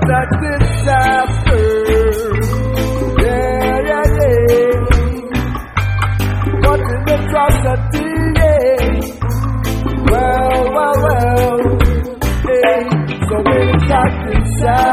a disaster. Yeah, yeah, yeah. What an atrocity, yeah. Well, well, well. Hey, so many got inside.